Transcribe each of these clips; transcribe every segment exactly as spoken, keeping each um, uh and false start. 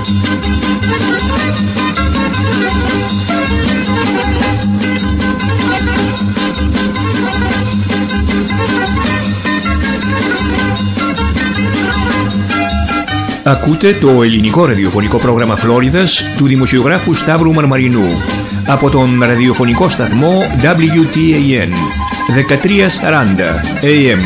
Ακούτε το ελληνικό ραδιοφωνικό πρόγραμμα Φλόριδας του δημοσιογράφου Σταύρου Μαρμαρινού από τον ραδιοφωνικό σταθμό ντάμπλιου τι έι εν δεκατριακόσια σαράντα έι εμ.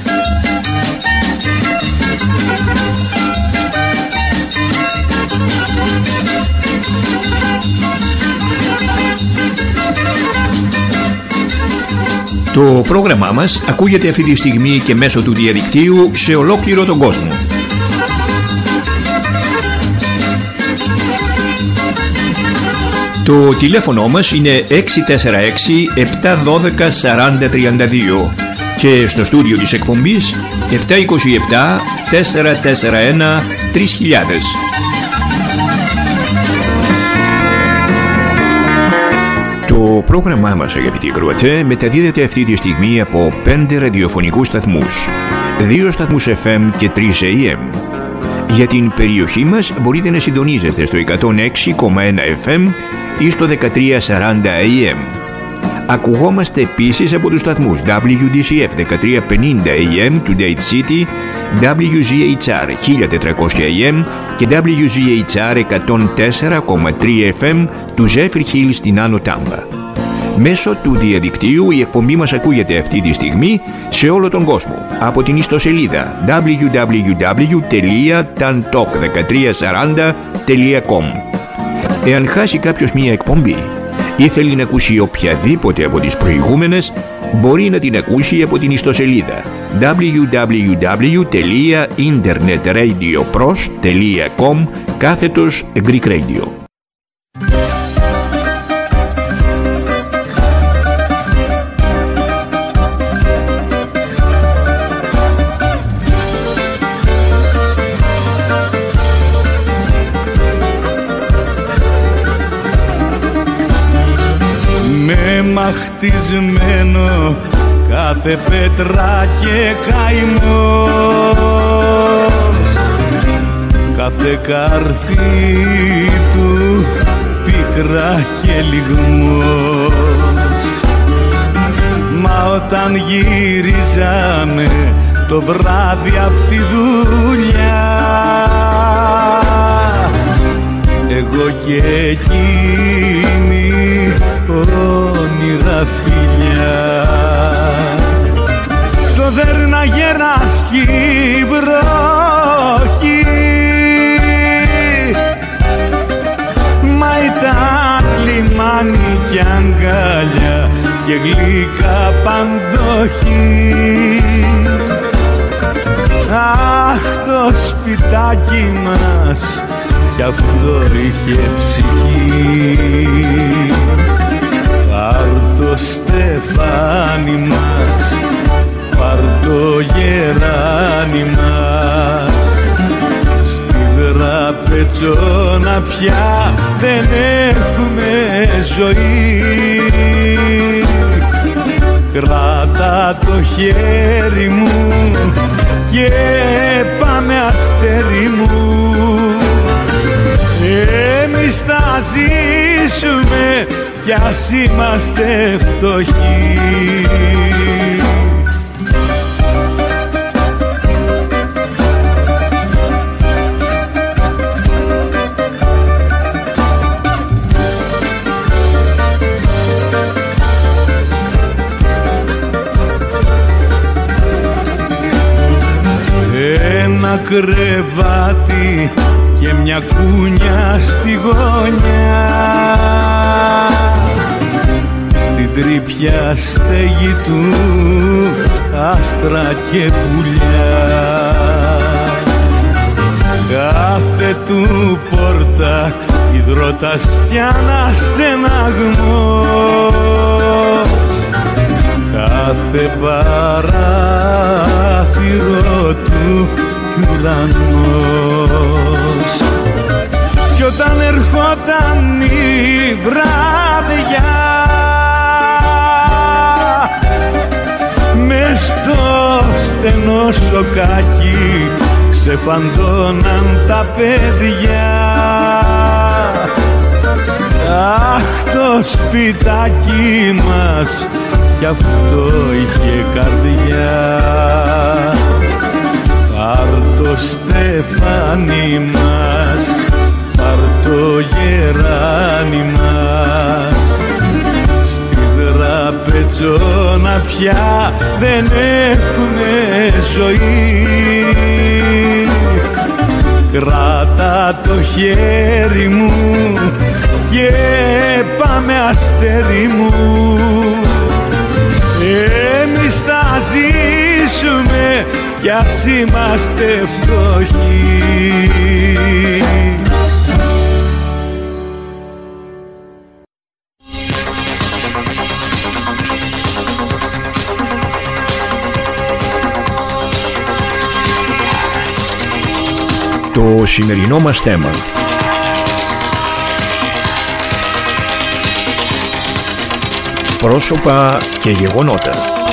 Το πρόγραμμά μας ακούγεται αυτή τη στιγμή και μέσω του διαδικτύου σε ολόκληρο τον κόσμο. Το τηλέφωνο μας είναι έξι τέσσερα έξι επτά ένα δύο τέσσερα τρία δύο και στο στούντιο της εκπομπής επτά δύο επτά τέσσερα τέσσερα ένα τρία χιλιάδες. Το πρόγραμμά μας, αγαπητοί ακροατές, μεταδίδεται αυτή τη στιγμή από πέντε ραδιοφωνικούς σταθμούς, δύο σταθμούς εφ εμ και τρεις έι εμ. Για την περιοχή μας μπορείτε να συντονίζεστε στο εκατόν έξι κόμμα ένα εφ εμ ή στο δεκατριακόσια σαράντα έι εμ. Ακουγόμαστε επίσης από τους σταθμούς ντάμπλιου ντι σι εφ δεκατριακόσια πενήντα έι εμ του Date City, ντάμπλιου τζι έιτς αρ χίλια τετρακόσια έι εμ και ντάμπλιου τζι έιτς αρ εκατόν τέσσερα κόμμα τρία εφ εμ του Zephyr Hill στην Άνω Τάμπα. Μέσω του διαδικτύου η εκπομπή μας ακούγεται αυτή τη στιγμή σε όλο τον κόσμο από την ιστοσελίδα ντάμπλιου ντάμπλιου ντάμπλιου τελεία ταντοκ δεκατριακόσια σαράντα τελεία κομ. Εάν χάσει κάποιος μία εκπομπή ή θέλει να ακούσει οποιαδήποτε από τις προηγούμενες, μπορεί να την ακούσει από την ιστοσελίδα ντάμπλιου ντάμπλιου ντάμπλιου τελεία ιντερνετρadiopros τελεία κομ κάθετος Greek Radio. Μαχτισμένο κάθε πέτρα και καημός, κάθε καρφί του πίκρα και λιγμός. Μα όταν γύριζαμε το βράδυ απ' τη δουλειά, εγώ και εκείνη όνειρα φιλιά, το δέρναγε ρασκή βροχή, μα ήταν λιμάνι κι αγκάλια και γλυκά παντοχή. Αχ, το σπιτάκι μας κι αυτό είχε ψυχή. Πάρ' το στεφάνι μας, πάρ' το γεράνι μας, στη δραπετσόνα πια δεν έχουμε ζωή. Κράτα το χέρι μου και πάμε αστέρι μου, εμείς θα ζήσουμε κι ας είμαστε φτωχοί. Ένα κρεβάτι και μια κούνια στη γωνιά, στην τρύπια στέγη του άστρα και πουλιά. Κάθε του πόρτα υδρότας κι ένα στεναγμό, κάθε παράθυρο του κι ουρανός. Κι όταν ερχόταν η βράδια, μες στο στενό σοκάκι φαντώναν τα παιδιά. Αχ, το σπιτάκι μας κι αυτό είχε καρδιά. Πάρ' το στεφάνι μας, πάρ' το γεράνι μας, στη τραπεζόνα πια δεν έχουνε ζωή. Κράτα το χέρι μου και πάμε αστέρι μου, εμείς θα ζήσουμε κι ας είμαστε φτωχοί. Το σημερινό μας θέμα: πρόσωπα και γεγονότα.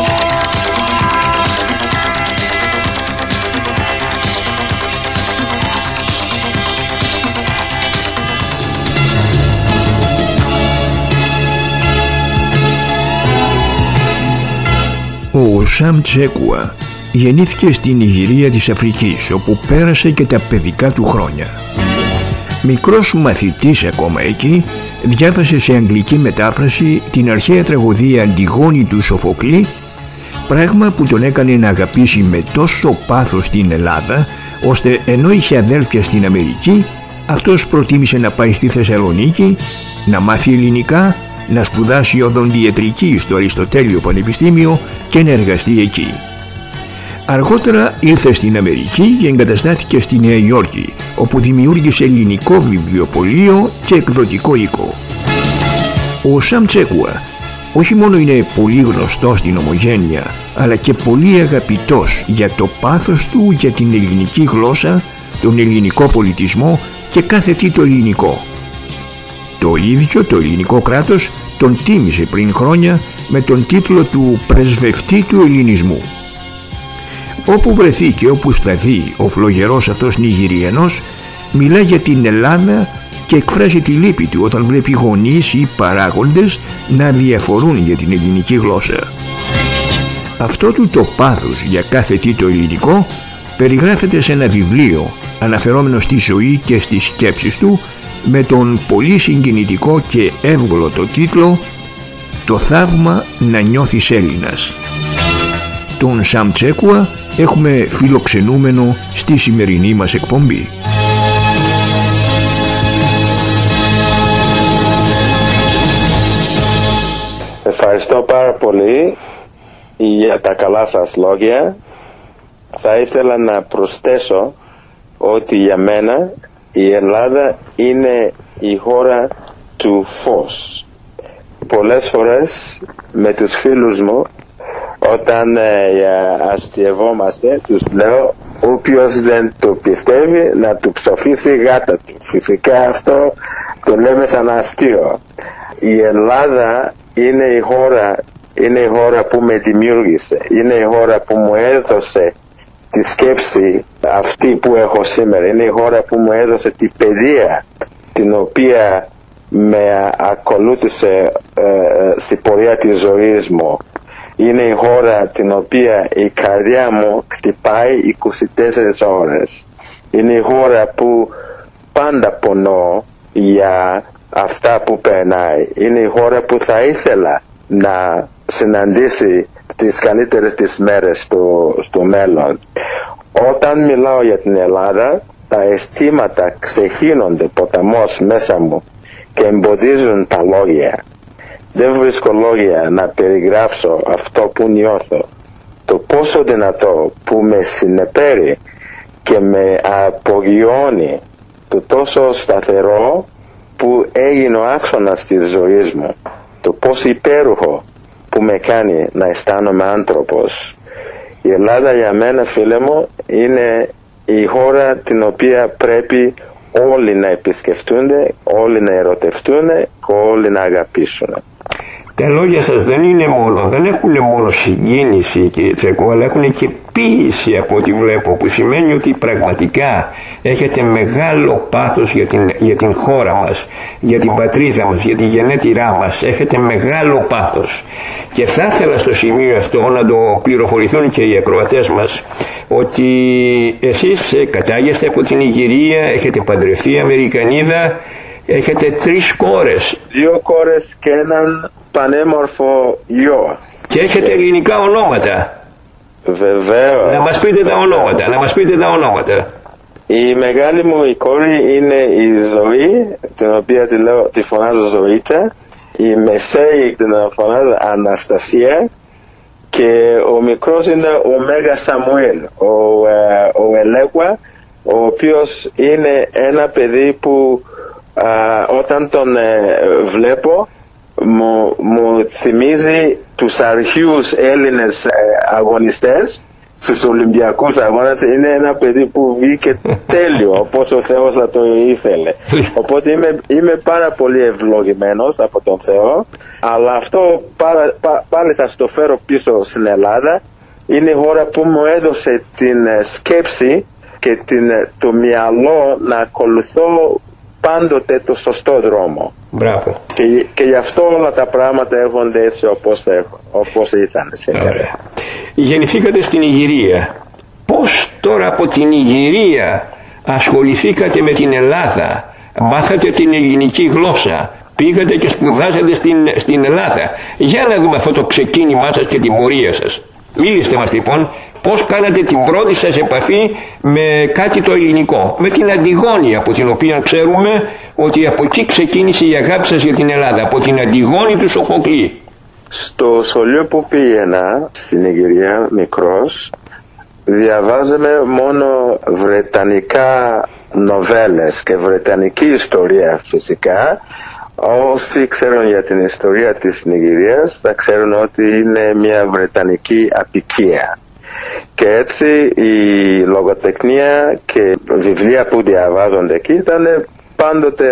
Ο Σαμ Τσέκουα γεννήθηκε στην Νιγηρία της Αφρικής, όπου πέρασε και τα παιδικά του χρόνια. Μικρός μαθητής ακόμα εκεί, διάβασε σε αγγλική μετάφραση την αρχαία τραγωδία «Αντιγόνη» του Σοφοκλή, πράγμα που τον έκανε να αγαπήσει με τόσο πάθος την Ελλάδα, ώστε ενώ είχε αδέλφια στην Αμερική, αυτός προτίμησε να πάει στη Θεσσαλονίκη, να μάθει ελληνικά, να σπουδάσει οδοντιατρική στο Αριστοτέλειο Πανεπιστήμιο και να εργαστεί εκεί. Αργότερα ήρθε στην Αμερική και εγκαταστάθηκε στη Νέα Υόρκη, όπου δημιούργησε ελληνικό βιβλιοπωλείο και εκδοτικό οίκο. Ο Σαμ Τσέκουα όχι μόνο είναι πολύ γνωστός στην Ομογένεια, αλλά και πολύ αγαπητός για το πάθος του για την ελληνική γλώσσα, τον ελληνικό πολιτισμό και κάθε τι το ελληνικό. Το ίδιο το ελληνικό κράτος τον τίμησε πριν χρόνια με τον τίτλο του πρεσβευτή του ελληνισμού. Όπου βρεθεί και όπου σταθεί ο φλογερός αυτός Νιγηριανός μιλά για την Ελλάδα και εκφράζει τη λύπη του όταν βλέπει γονείς ή παράγοντες να διαφορούν για την ελληνική γλώσσα. Αυτό του το πάθος για κάθε τι το ελληνικό περιγράφεται σε ένα βιβλίο αναφερόμενο στη ζωή και στις σκέψεις του με τον πολύ συγκινητικό και εύγλωτο τίτλο «Το θαύμα να νιώθεις Έλληνας». Τον Σαμ Τσέκουα έχουμε φιλοξενούμενο στη σημερινή μας εκπομπή. Ευχαριστώ πάρα πολύ για τα καλά σας λόγια. Θα ήθελα να προσθέσω ότι για μένα η Ελλάδα είναι η χώρα του φως. Πολλές φορές με τους φίλους μου όταν ε, αστειευόμαστε τους λέω όποιος δεν το πιστεύει να του ψοφήσει γάτα του. Φυσικά αυτό το λέμε σαν αστείο. Η Ελλάδα είναι η χώρα, είναι η χώρα που με δημιούργησε, είναι η χώρα που μου έδωσε τη σκέψη αυτή που έχω σήμερα, είναι η χώρα που μου έδωσε την παιδεία την οποία με ακολούθησε ε, στην πορεία της ζωής μου. Είναι η χώρα την οποία η καρδιά μου χτυπάει είκοσι τέσσερις ώρες. Είναι η χώρα που πάντα πονώ για αυτά που περνάει. Είναι η χώρα που θα ήθελα να συναντήσει τις καλύτερες της μέρες στο, στο μέλλον. Όταν μιλάω για την Ελλάδα, τα αισθήματα ξεχύνονται ποταμός μέσα μου και εμποδίζουν τα λόγια. Δεν βρίσκω λόγια να περιγράψω αυτό που νιώθω. Το πόσο δυνατό που με συνεπέρει και με απογειώνει, το τόσο σταθερό που έγινε ο άξονας της ζωής μου, το πόσο υπέροχο που με κάνει να αισθάνομαι άνθρωπος. Η Ελλάδα για μένα, φίλε μου, είναι η χώρα την οποία πρέπει όλοι να επισκεφτούνται, όλοι να ερωτευτούν, όλοι να αγαπήσουν. Τα λόγια σας δεν είναι μόνο, δεν έχουν μόνο συγκίνηση, κύριε Τσέκο, αλλά έχουν και ποίηση από ό,τι βλέπω, που σημαίνει ότι πραγματικά έχετε μεγάλο πάθος για την, για την χώρα μας, για την πατρίδα μας, για τη γενέτειρά μας. Έχετε μεγάλο πάθος. Και θα ήθελα στο σημείο αυτό να το πληροφορηθούν και οι ακροατές μας, ότι εσείς κατάγεστε από την Ιγυρία, έχετε παντρευτεί Αμερικανίδα, έχετε τρεις κόρες. Δύο κόρες και έναν πανέμορφο γιο. Και έχετε ελληνικά ονόματα. Βεβαίως. Να μας πείτε τα ονόματα, να μας πείτε τα ονόματα. Η μεγάλη μου η κόρη είναι η Ζωή, την οποία τη, λέω, τη φωνάζω Ζωήτσα. Η μεσαίη την φωνάζω Αναστασία. Και ο μικρός είναι ο Μέγα Σαμουέλ, ο, ε, ο Ελέγουα, ο οποίος είναι ένα παιδί που α, όταν τον ε, βλέπω μου, μου θυμίζει τους αρχαίους Έλληνες ε, αγωνιστές στους Ολυμπιακούς αγώνες. Είναι ένα παιδί που βγήκε τέλειο όπως ο Θεός θα το ήθελε. Οπότε είμαι, είμαι πάρα πολύ ευλογημένος από τον Θεό, αλλά αυτό πάρα, πά, πάλι θα στο φέρω πίσω στην Ελλάδα. Είναι η χώρα που μου έδωσε την σκέψη και την, το μυαλό να ακολουθώ πάντοτε το σωστό δρόμο. Μπράβο. Και, και γι' αυτό όλα τα πράγματα έρχονται έτσι όπως, όπως ήρθαν σήμερα. Γεννηθήκατε στην Ιγυρία. Πώς τώρα από την Ιγυρία ασχοληθήκατε με την Ελλάδα, μάθατε την ελληνική γλώσσα, πήγατε και σπουδάσατε στην, στην Ελλάδα? Για να δούμε αυτό το ξεκίνημά σας και την πορεία σας. Μίληστε μας λοιπόν πώς κάνατε την πρώτη σας επαφή με κάτι το ελληνικό, με την Αντιγόνη, από την οποία ξέρουμε ότι από εκεί ξεκίνησε η αγάπη σας για την Ελλάδα, από την Αντιγόνη του Σοφοκλή. Στο σχολείο που πήγαινα στην Ιγυρία μικρός, διαβάζαμε μόνο βρετανικά νοβέλες και βρετανική ιστορία φυσικά. Όσοι ξέρουν για την ιστορία της Νιγηρίας θα ξέρουν ότι είναι μια βρετανική αποικία. Και έτσι η λογοτεχνία και βιβλία που διαβάζονται εκεί ήταν πάντοτε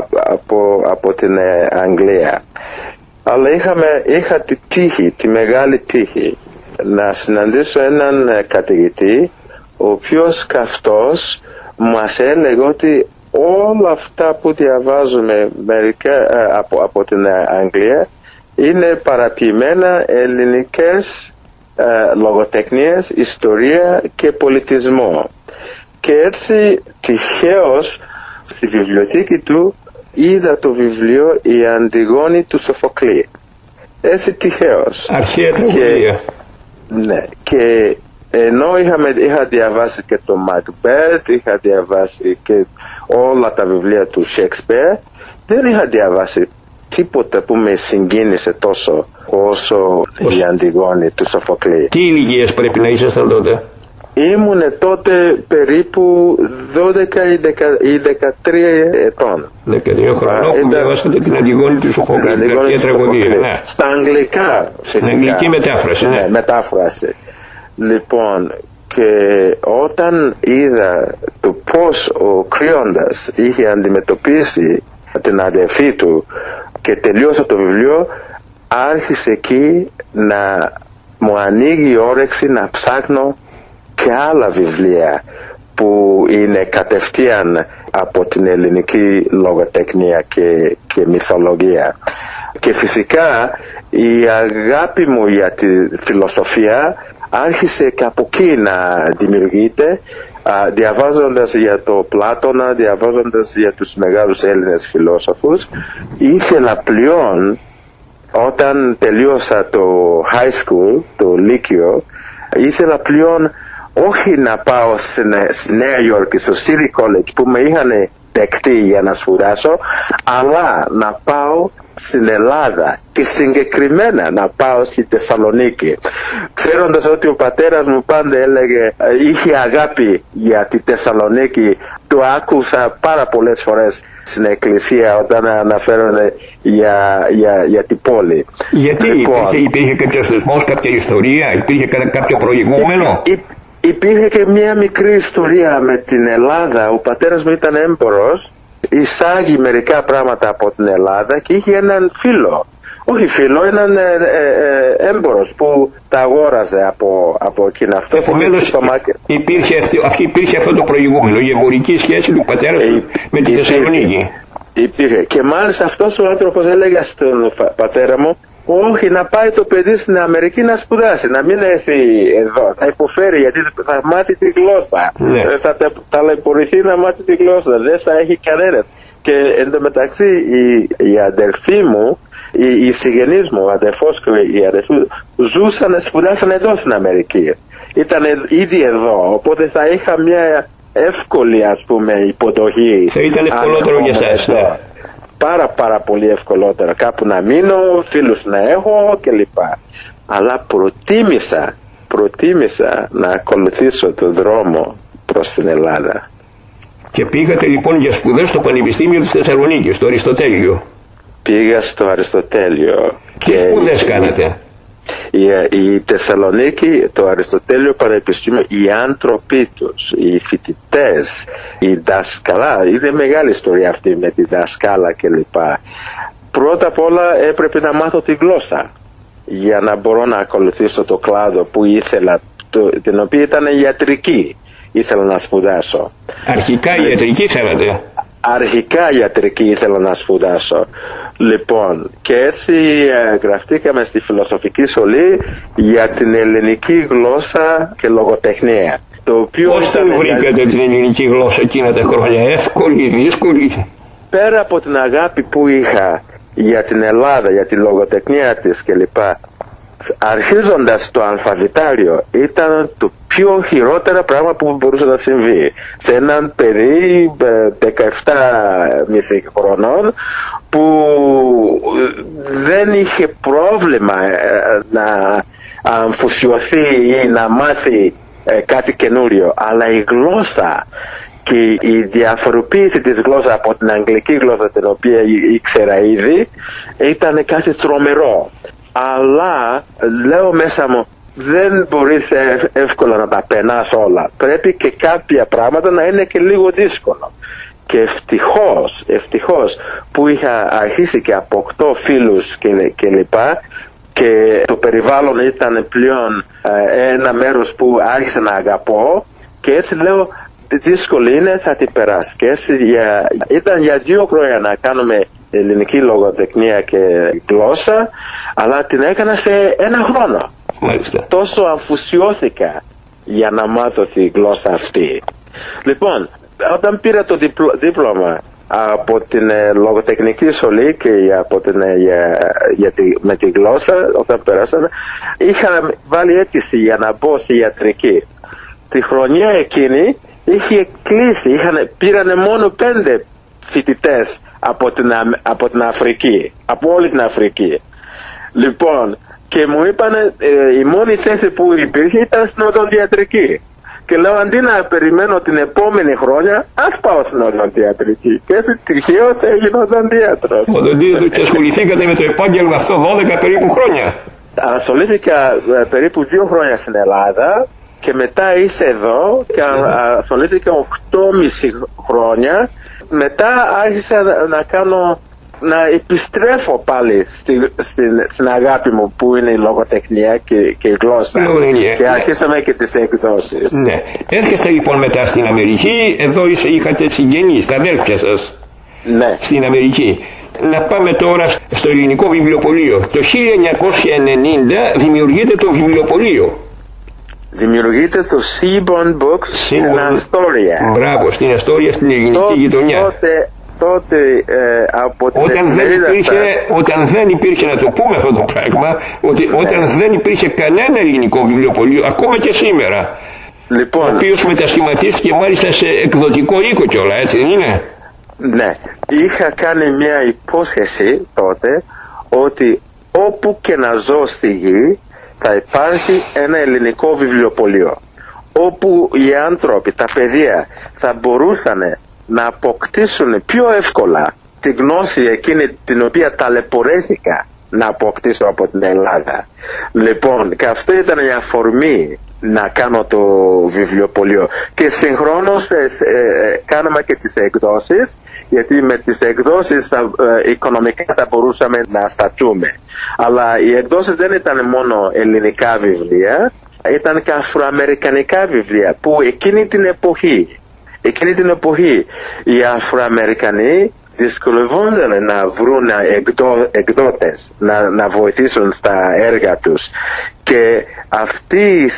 από, από την Αγγλία. Αλλά είχαμε, είχα τη τύχη, τη μεγάλη τύχη να συναντήσω έναν καθηγητή, ο οποίος καυτός μας έλεγε ότι όλα αυτά που διαβάζουμε μερικά, από, από την Αγγλία είναι παραποιημένα ελληνικές ε, λογοτεχνίες, ιστορία και πολιτισμό. Και έτσι τυχαίως στη βιβλιοθήκη του είδα το βιβλίο «Η Αντιγόνη του Σοφοκλή». Έτσι τυχαίως. Αρχαία τραγωδία. Ναι, και ενώ είχαμε, είχα διαβάσει και το Macbeth, είχα διαβάσει και όλα τα βιβλία του Shakespeare, δεν είχα διαβάσει τίποτα που με συγκίνησε τόσο όσο η Αντιγόνη του Σοφοκλή. Τι ηλικίες πρέπει να ήσασταν τότε? Ήμουνε τότε περίπου δώδεκα ή δεκατρία ετών. δεκατρία χρονών που διαβάσατε την Αντιγόνη του Σοφοκλή, την αρχαία τραγωδία. Ναι. Στα αγγλικά φυσικά. Στην αγγλική μετάφραση, ναι. Ναι, μετάφραση. Λοιπόν, και όταν είδα το πώς ο Κρύοντας είχε αντιμετωπίσει την αδερφή του και τελείωσα το βιβλίο, άρχισε εκεί να μου ανοίγει η όρεξη να ψάχνω και άλλα βιβλία που είναι κατευθείαν από την ελληνική λογοτεχνία και, και μυθολογία. Και φυσικά η αγάπη μου για τη φιλοσοφία άρχισε και από εκεί να δημιουργείται, α, διαβάζοντας για το Πλάτωνα, διαβάζοντας για τους μεγάλους Έλληνες φιλόσοφους. Ήθελα πλέον, όταν τελείωσα το high school, το λύκειο, ήθελα πλέον όχι να πάω στη Νέα Υόρκη, στο City College που με είχαν δεκτεί για να σπουδάσω, αλλά να πάω στην Ελλάδα και συγκεκριμένα να πάω στη Θεσσαλονίκη, ξέροντας ότι ο πατέρας μου πάντα έλεγε, είχε αγάπη για τη Θεσσαλονίκη. Το άκουσα πάρα πολλές φορές στην εκκλησία όταν αναφέρονται για, για, για την πόλη. Γιατί λοιπόν, υπήρχε, υπήρχε κάποιο θεσμός, κάποια ιστορία, υπήρχε κάποιο προηγούμενο? Υ, υ, υπήρχε και μια μικρή ιστορία με την Ελλάδα. Ο πατέρας μου ήταν έμπορος, εισάγει μερικά πράγματα από την Ελλάδα και είχε έναν φίλο, Όχι φίλο, έναν ε, ε, έμπορος που τα αγόραζε από, από εκείνα. Αυτό επομένως υπήρχε, υπήρχε αυτό το προηγούμενο, η εμπορική σχέση του πατέρα σου με τη Θεσσαλονίκη. Υπήρχε. Και μάλιστα αυτός ο άνθρωπος έλεγε στον πατέρα μου, όχι, να πάει το παιδί στην Αμερική να σπουδάσει, να μην έρθει εδώ. Θα υποφέρει γιατί θα μάθει τη γλώσσα. Ναι. Θα ταλαιπωρηθεί να μάθει τη γλώσσα. Δεν θα έχει κανένας. Και εντωμεταξύ η, η αδερφή μου, οι, οι συγγενείς μου, ο αδερφός και η αδερφή μου, ζούσαν, σπουδάσαν εδώ στην Αμερική. Ήταν ήδη εδώ, οπότε θα είχα μια εύκολη, ας πούμε, υποδοχή. Θα ήταν ευκολότερο για εσάς, ναι. Πάρα πάρα πολύ ευκολότερα, κάπου να μείνω, φίλους να έχω κλπ. Αλλά προτίμησα, προτίμησα να ακολουθήσω τον δρόμο προς την Ελλάδα. Και πήγατε λοιπόν για σπουδές στο Πανεπιστήμιο της Θεσσαλονίκης, στο Αριστοτέλειο. Πήγα στο Αριστοτέλειο. Τι και σπουδές κάνατε? Η, η Θεσσαλονίκη, το Αριστοτέλειο Πανεπιστήμιο, οι άνθρωποι τους, οι φοιτητές, η δασκαλά, είναι μεγάλη ιστορία αυτή με τη δασκάλα κλπ. Πρώτα απ' όλα έπρεπε να μάθω τη γλώσσα για να μπορώ να ακολουθήσω το κλάδο που ήθελα, το, την οποία ήταν ιατρική, ήθελα να σπουδάσω. Αρχικά ιατρική θέλατε? Αρχικά ιατρική ήθελα να σπουδάσω. Λοιπόν, και έτσι ε, γραφτήκαμε στη Φιλοσοφική Σχολή για την ελληνική γλώσσα και λογοτεχνία. Το οποίο πώς την βρήκατε για... την ελληνική γλώσσα εκείνα τα χρόνια, εύκολη, δύσκολη? Πέρα από την αγάπη που είχα για την Ελλάδα, για τη λογοτεχνία της κλπ, αρχίζοντας το αλφαβητάριο ήταν το πιο χειρότερα πράγμα που μπορούσε να συμβεί σε έναν παιδί δεκαεπτά μισή χρονών που δεν είχε πρόβλημα να αμφουσιωθεί ή να μάθει κάτι καινούριο, αλλά η γλώσσα και η διαφοροποίηση της γλώσσας από την αγγλική γλώσσα, την οποία ήξερα ήδη, ήταν κάτι τρομερό. Αλλά λέω μέσα μου, δεν μπορείς εύκολα να τα περνάς όλα. Πρέπει και κάποια πράγματα να είναι και λίγο δύσκολο. Και ευτυχώς, ευτυχώς που είχα αρχίσει και αποκτώ φίλους και, και λοιπά, και το περιβάλλον ήταν πλέον ε, ένα μέρος που άρχισα να αγαπώ, και έτσι λέω, δύσκολη είναι, θα την περάσει. Και έτσι για, ήταν για δύο χρόνια να κάνουμε ελληνική λογοτεχνία και γλώσσα, αλλά την έκανα σε ένα χρόνο. Μάλιστα. Τόσο αμφουσιώθηκα για να μάθω τη γλώσσα αυτή. Λοιπόν, όταν πήρα το διπλω, δίπλωμα από την ε, λογοτεχνική σχολή και από την, ε, για, για τη, με τη γλώσσα, όταν περάσαμε, είχα βάλει αίτηση για να μπω στη ιατρική. Τη χρονιά εκείνη είχε κλείσει, είχαν, πήρανε μόνο πέντε φοιτητές από την, από την Αφρική, από όλη την Αφρική. Λοιπόν, και μου είπαν ε, η μόνη θέση που υπήρχε ήταν στην οδοντιατρική. Και λέω, αντί να περιμένω την επόμενη χρόνια, ας πάω στην οδοντιατρική. Και έτσι τυχαίως έγινε οδοντίατρος. Οδοντίατρος. Και ασχοληθήκατε με το επάγγελμα αυτό δώδεκα περίπου χρόνια? Ασχολήθηκα ε, περίπου δύο χρόνια στην Ελλάδα και μετά ήρθε εδώ και ασχολήθηκα οκτώ και μισό χρόνια. Μετά άρχισα να κάνω, να επιστρέφω πάλι στη, στην, στην αγάπη μου που είναι η λογοτεχνία και, και η γλώσσα. Λογοτεχνία. Και άρχισαμε και τις εκδόσεις. Ναι. Έρχεστε λοιπόν μετά στην Αμερική, εδώ είχατε συγγενείς, τα αδέλφια σας. Ναι. Στην Αμερική. Να πάμε τώρα στο ελληνικό βιβλιοπωλείο. Το χίλια εννιακόσια ενενήντα δημιουργείται το βιβλιοπωλείο. Δημιουργείται το Seaborn Books στην Αστόρια. Μπράβο, στην Αστόρια, στην ελληνική Τό, γειτονιά. Τότε, τότε ε, από την όταν δεν, υπήρχε, όταν δεν υπήρχε, να το πούμε αυτό το πράγμα, ότι ναι. όταν δεν υπήρχε κανένα ελληνικό βιβλιοπωλείο, ακόμα και σήμερα, λοιπόν, ο οποίος μετασχηματίστηκε μάλιστα σε εκδοτικό οίκο κιόλα, έτσι δεν είναι? Ναι, είχα κάνει μια υπόσχεση τότε ότι όπου και να ζω στη γη θα υπάρχει ένα ελληνικό βιβλιοπωλείο, όπου οι άνθρωποι, τα παιδιά, θα μπορούσαν να αποκτήσουν πιο εύκολα τη γνώση εκείνη την οποία ταλαιπωρέθηκα να αποκτήσω από την Ελλάδα. Λοιπόν, και αυτό ήταν η αφορμή να κάνω το βιβλιοπωλείο. Και συγχρόνως ε, ε, κάναμε και τις εκδόσεις, γιατί με τις εκδόσεις τα, ε, οικονομικά θα μπορούσαμε να σταθούμε. Αλλά οι εκδόσεις δεν ήταν μόνο ελληνικά βιβλία, ήταν και αφροαμερικανικά βιβλία, που εκείνη την εποχή, εκείνη την εποχή οι Αφροαμερικανοί δυσκολευόνταν να βρουν εκδό, εκδότες να, να βοηθήσουν στα έργα τους, και αυτή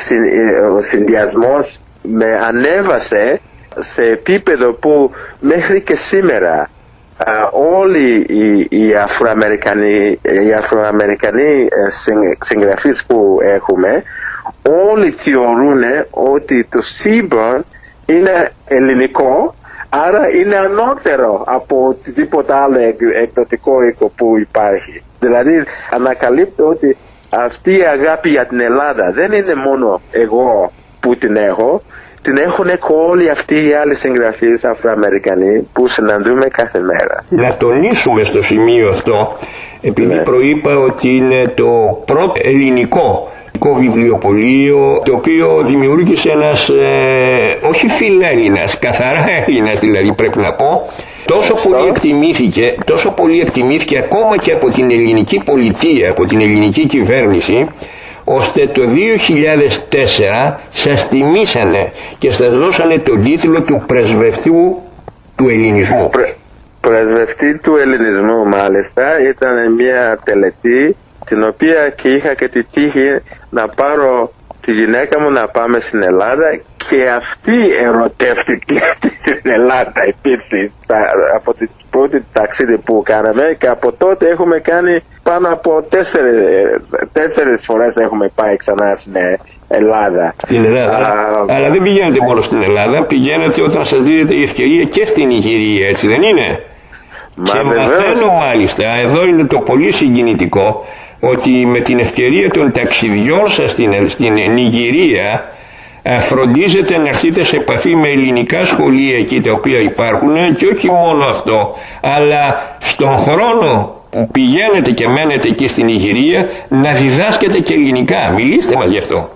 ο συνδυασμός με ανέβασε σε επίπεδο που μέχρι και σήμερα α, όλοι οι, οι Αφροαμερικανοί, οι Αφροαμερικανοί συγγραφείς που έχουμε, όλοι θεωρούν ότι το σύμπαν είναι ελληνικό, άρα είναι ανώτερο από οτιδήποτε άλλο εκδοτικό οίκο που υπάρχει. Δηλαδή ανακαλύπτω ότι αυτή η αγάπη για την Ελλάδα δεν είναι μόνο εγώ που την έχω, την έχουν όλοι αυτοί οι άλλοι συγγραφείς Αφροαμερικανοί που συναντούμε κάθε μέρα. Να τονίσουμε στο σημείο αυτό, επειδή ναι. προείπα ότι είναι το πρώτο ελληνικό βιβλιοπωλείο, το οποίο δημιούργησε ένας ε, όχι φιλέλληνας, καθαρά Έλληνας δηλαδή πρέπει να πω, τόσο πολύ εκτιμήθηκε, τόσο πολύ εκτιμήθηκε ακόμα και από την ελληνική πολιτεία, από την ελληνική κυβέρνηση, ώστε το δύο χιλιάδες τέσσερα σας τιμήσανε και σας δώσανε τον τίτλο του πρεσβευτού του ελληνισμού. Πρε, πρεσβευτή του ελληνισμού μάλιστα, ήταν μια τελετή την οποία και είχα και τη τύχη να πάρω τη γυναίκα μου να πάμε στην Ελλάδα, και αυτή ερωτεύτηκε την Ελλάδα επίσης από την πρώτη ταξίδι που κάναμε, και από τότε έχουμε κάνει πάνω από τέσσερις, τέσσερις φορές έχουμε πάει ξανά στην Ελλάδα. Στην Ελλάδα, Α, αλλά, αλλά δεν πηγαίνετε μόνο στην Ελλάδα, πηγαίνετε όταν σας δίνετε η ευκαιρία και στην Ιγυρία, έτσι δεν είναι? Μα και μαθαίνω μάλιστα, εδώ είναι το πολύ συγκινητικό, ότι με την ευκαιρία των ταξιδιών σας στην, στην Νιγηρία φροντίζετε να έρθετε σε επαφή με ελληνικά σχολεία εκεί τα οποία υπάρχουν, και όχι μόνο αυτό, αλλά στον χρόνο που πηγαίνετε και μένετε εκεί στην Νιγηρία να διδάσκετε και ελληνικά. Μιλήστε μας γι' αυτό.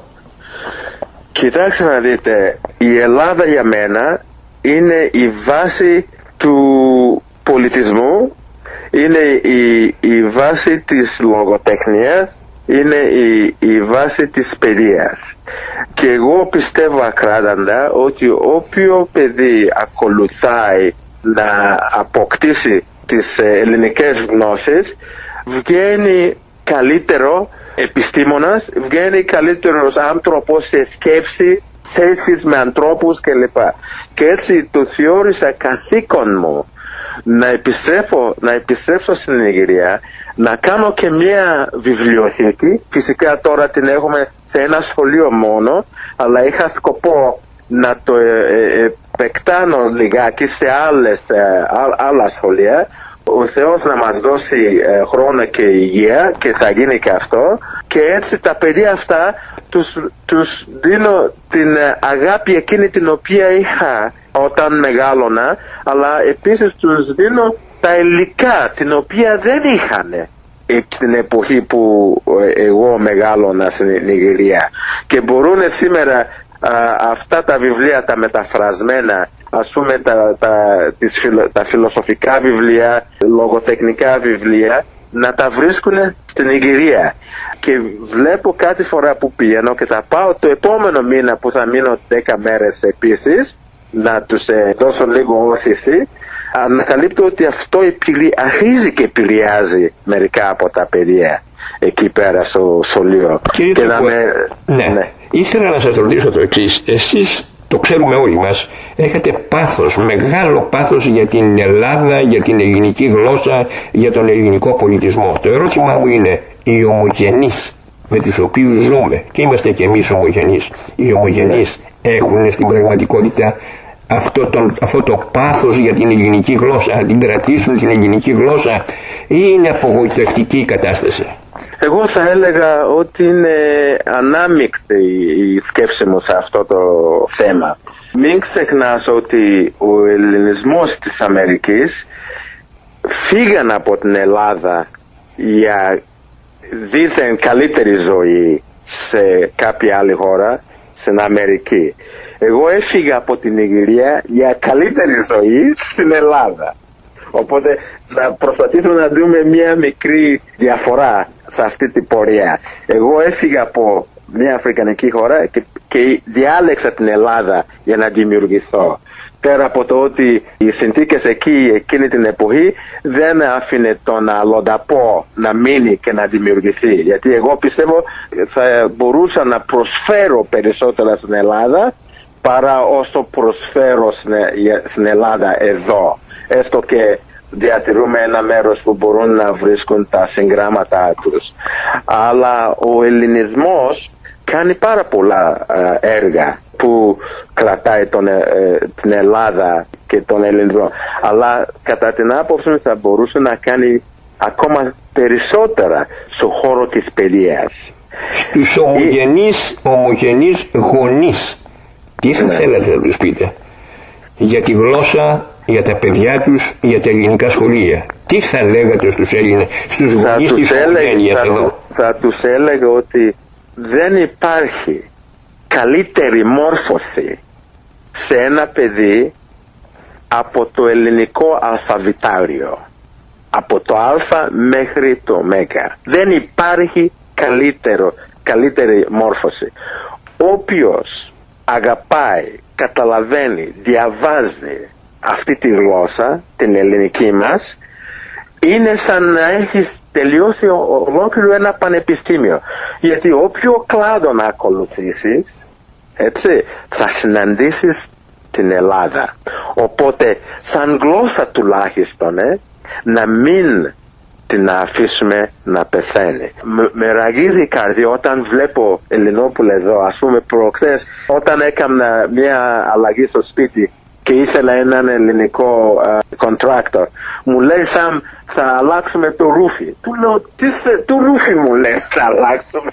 Κοιτάξτε να δείτε, η Ελλάδα για μένα είναι η βάση του πολιτισμού, είναι η, η βάση της λογοτεχνίας, είναι η, η βάση της παιδείας. Και εγώ πιστεύω ακράδαντα ότι όποιο παιδί ακολουθάει να αποκτήσει τις ελληνικές γνώσεις, βγαίνει καλύτερο επιστήμονας, βγαίνει καλύτερος άνθρωπος σε σκέψη, σχέσεις με ανθρώπους κλπ. Και έτσι το θεώρησα καθήκον μου να επιστρέφω, να επιστρέψω στην Νιγηρία, να κάνω και μια βιβλιοθήκη. Φυσικά τώρα την έχουμε σε ένα σχολείο μόνο, αλλά είχα σκοπό να το επεκτάνω λιγάκι σε άλλες, άλλα σχολεία. Ο Θεός να μας δώσει χρόνο και υγεία, και θα γίνει και αυτό, και έτσι τα παιδιά αυτά τους, τους δίνω την αγάπη εκείνη την οποία είχα όταν μεγάλωνα, αλλά επίσης τους δίνω τα υλικά την οποία δεν είχαν την εποχή που εγώ μεγάλωνα στην Νιγηρία, και μπορούν σήμερα α, αυτά τα βιβλία τα μεταφρασμένα, ας πούμε τα, τα, τις φιλο, τα φιλοσοφικά βιβλία, λογοτεχνικά βιβλία, να τα βρίσκουν στην Νιγηρία. Και βλέπω κάθε φορά που πηγαίνω, και θα πάω το επόμενο μήνα που θα μείνω δέκα μέρες επίσης, να τους ε, δώσω λίγο όθηση, ανακαλύπτω ότι αυτό αρχίζει και επηρεάζει μερικά από τα παιδιά εκεί πέρα στο σχολείο. Κύριε και να με... ναι. ναι. Ήθελα να σας ρωτήσω το εξής. Εσείς, το ξέρουμε όλοι μας, έχετε πάθος, μεγάλο πάθος για την Ελλάδα, για την ελληνική γλώσσα, για τον ελληνικό πολιτισμό. Το ερώτημα μου είναι, οι ομογενείς με τους οποίους ζούμε, και είμαστε και εμείς ομογενείς, οι ομογενείς έχουν στην πραγματικότητα αυτό, τον, αυτό το πάθος για την ελληνική γλώσσα, να την κρατήσουν την ελληνική γλώσσα, ή είναι απογοητευτική η κατάσταση? Εγώ θα έλεγα ότι είναι ανάμεικτη η σκέψη μου σε αυτό το θέμα. Μην ξεχνάς ότι ο ελληνισμός της Αμερικής φύγαν από την Ελλάδα για δίθεν καλύτερη ζωή σε κάποια άλλη χώρα, στην Αμερική. Εγώ έφυγα από την Νιγηρία για καλύτερη ζωή στην Ελλάδα. Οπότε θα προσπαθήσουμε να δούμε μια μικρή διαφορά σε αυτή την πορεία. Εγώ έφυγα από μια αφρικανική χώρα και, και διάλεξα την Ελλάδα για να δημιουργηθώ. Πέρα από το ότι οι συνθήκες εκεί εκείνη την εποχή δεν άφηνε τον αλλοδαπό να μείνει και να δημιουργηθεί. Γιατί εγώ πιστεύω θα μπορούσα να προσφέρω περισσότερα στην Ελλάδα παρά όσο προσφέρω στην Ελλάδα εδώ. Έστω και διατηρούμε ένα μέρος που μπορούν να βρίσκουν τα συγγράμματά τους. Αλλά ο ελληνισμός κάνει πάρα πολλά έργα που κρατάει τον, ε, την Ελλάδα και τον ελληνισμό. Αλλά κατά την άποψη μου θα μπορούσε να κάνει ακόμα περισσότερα στον χώρο της παιδείας. Στους ομογενείς, Η... ομογενείς γονείς, τι θα ναι. θέλετε να τους πείτε για τη γλώσσα, για τα παιδιά τους, για τα ελληνικά σχολεία? Τι θα λέγατε στους Έλληνες, στους γονείς της οικογένειας εδώ? Θα τους έλεγα ότι δεν υπάρχει καλύτερη μόρφωση σε ένα παιδί από το ελληνικό αλφαβητάριο, από το α μέχρι το ω. Δεν υπάρχει καλύτερο, καλύτερη μόρφωση. Όποιος αγαπάει, καταλαβαίνει, διαβάζει αυτή τη γλώσσα, την ελληνική μας, είναι σαν να έχεις τελειώσει ολόκληρο ένα πανεπιστήμιο. Γιατί όποιο κλάδο να ακολουθήσεις, έτσι, θα συναντήσεις την Ελλάδα. Οπότε σαν γλώσσα τουλάχιστον ε, να μην την αφήσουμε να πεθαίνει. Με, με ραγίζει η καρδιά όταν βλέπω Ελληνόπουλα εδώ, ας πούμε προχθές όταν έκανα μια αλλαγή στο σπίτι και ήθελα έναν ελληνικό contractor. Μου λέει Σαμ, θα αλλάξουμε το ρούφι. Του λέω, τι θε, το ρούφι μου λες θα αλλάξουμε?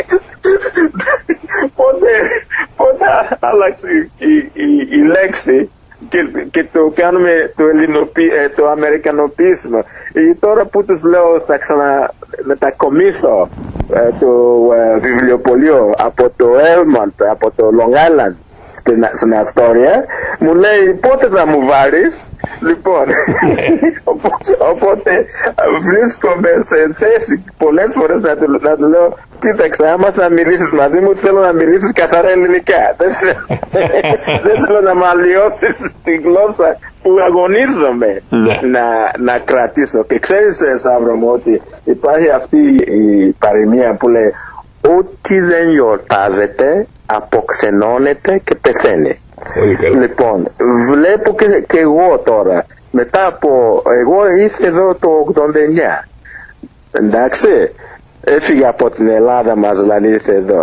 πότε, πότε άλλαξε η, η, η λέξη και, και το κάνουμε το, ελληνοποι, το αμερικανοποιήσιμο. Ε, τώρα που τους λέω θα ξαναμετακομίσω ε, το ε, βιβλιοπωλείο από το Elmont, από το Long Island στην Αστόρια, μου λέει πότε θα μου βάρεις? Λοιπόν, οπότε βρίσκομαι σε θέση πολλές φορές να του, να του λέω, κοίταξε, άμα θα μιλήσεις μαζί μου θέλω να μιλήσεις καθαρά ελληνικά. δεν, δεν θέλω να μ' αλλοιώσεις τη γλώσσα που αγωνίζομαι να, να κρατήσω. Και ξέρεις Σαύρο μου ότι υπάρχει αυτή η παροιμία που λέει ό,τι δεν γιορτάζεται αποξενώνεται και πεθαίνει. Λοιπόν, βλέπω και, και εγώ τώρα μετά από, εγώ ήρθα εδώ το ογδόντα εννιά, εντάξει, έφυγα από την Ελλάδα μας, δηλαδή ήρθα εδώ,